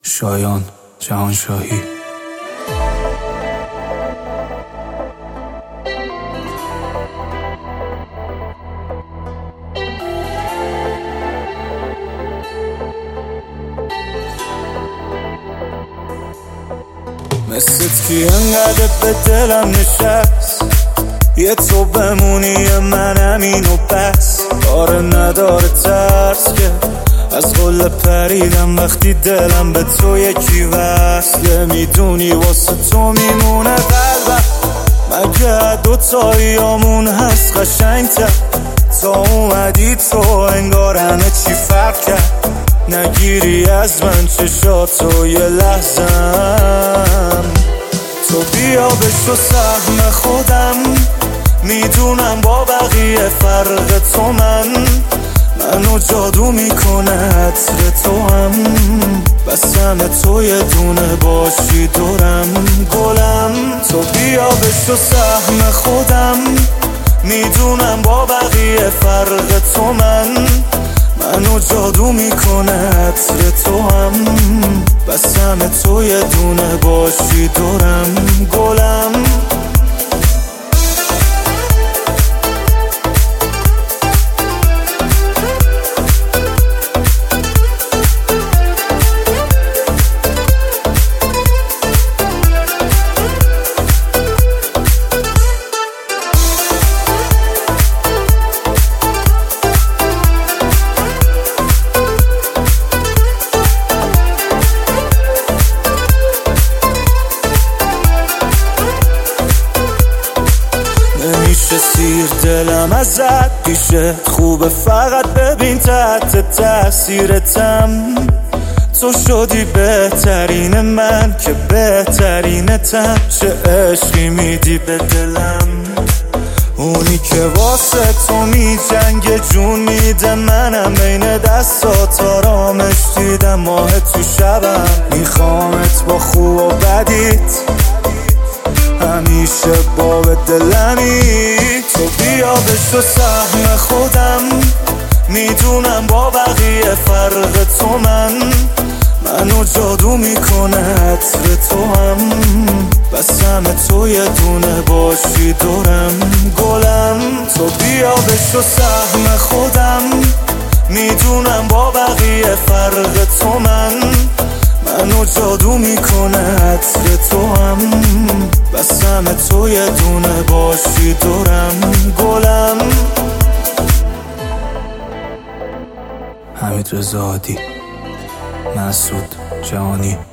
شایان جهانشاهی. مثلت کی انقدر به دلم نشست، یه تو بمونی یه منم اینو بس. کار نداره ترس که از قله پریدم وقتی دلم به تو یکی وصله. میدونی واسه تو میمونه قلبم، مگه دوتاییامون هست قشنگ‌تر. تا اومدی تو انگار همه چی فرق کرد. نگیری از من چشاتو یه لحظم، تو بیا بشو سهم خودم. میدونم با بقیه فرق تو منو جادو میکنه عطر تو هم. بس همه تو یه دونه باشی دورم گلم. تو بیا بشو سهم خودم. میدونم با بقیه فرق تو منو جادو میکنه عطر تو هم. بس همه تو یه دونه باشی دورم گلم. نمیشه سیر دلم ازت پیشه خوبه، فقط ببین تحت تاثیرتم. تو شدی بهترین من که بهترینتم. چه عشقی میدی به دلم، اونی که واسه تو میجنگه جون میده. منم بین دستات آرامش دیدم، ماه تو شبم میخوامت با خوب و بدیت همیشه با به دلمی. تو بیا بشو سهم خودم. میدونم با بقیه فرق تو منو جادو میکنه عطر تو هم. بس همه تو یه دونه باشی دورم گلم. تو بیا بشو سهم خودم. میدونم با بقیه فرق تو منو جادو میکنه عطر تو هم. بس همه تو یه دونه باشی دورم گلم. حمید رضا عادی، مسعود جهانی.